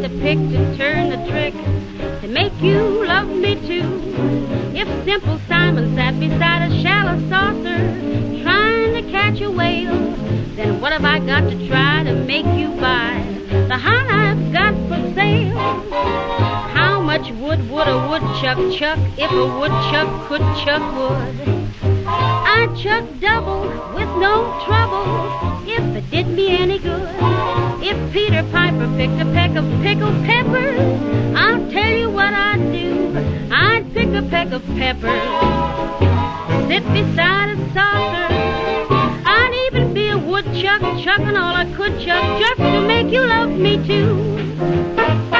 the pick to turn the trick, to make you love me too. If Simple Simon sat beside a shallow saucer, trying to catch a whale, then what have I got to try to make you buy the hunt I've got for sale? How much wood would a woodchuck chuck if a woodchuck could chuck wood? I'd chuck double with no trouble if it did me any good. If Peter Piper picked a peck of pickled peppers, I'll tell you what I'd do. I'd pick a peck of peppers, sit beside a saucer. I'd even be a woodchuck, chucking all I could chuck just to make you love me too.